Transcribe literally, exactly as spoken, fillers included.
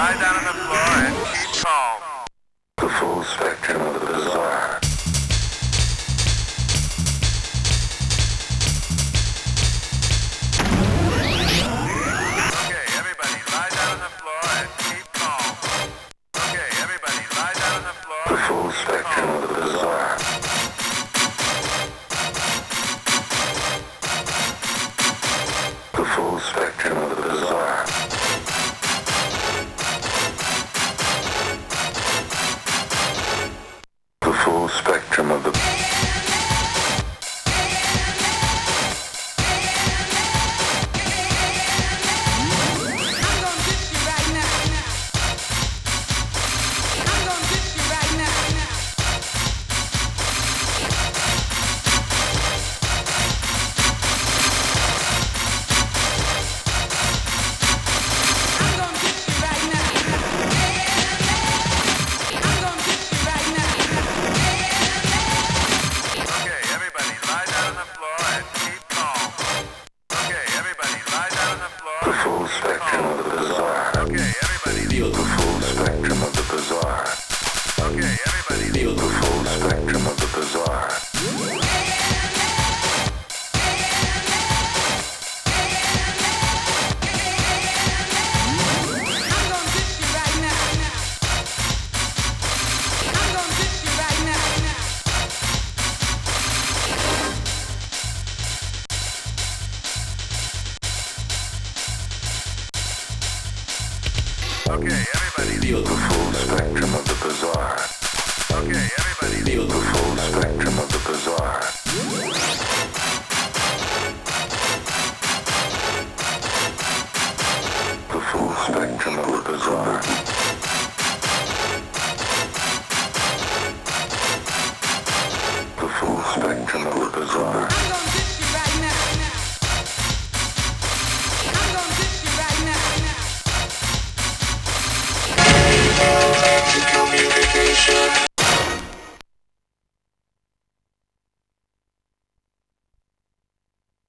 lie down on the floor and keep calm. The full spectrum of the bizarre. Okay, everybody, lie down on the floor and keep calm. Okay, everybody, lie down on the floor. The full spectrum of the bizarre. The full spectrum of the bizarre. The full spectrum of the The full spectrum of the bizarre. Okay, everybody. Feel the full spectrum of the bizarre. Okay, everybody. Feel the full spectrum of the bizarre. Okay, everybody. Feel the full spectrum of the bizarre. Okay, everybody. Feel the full spectrum.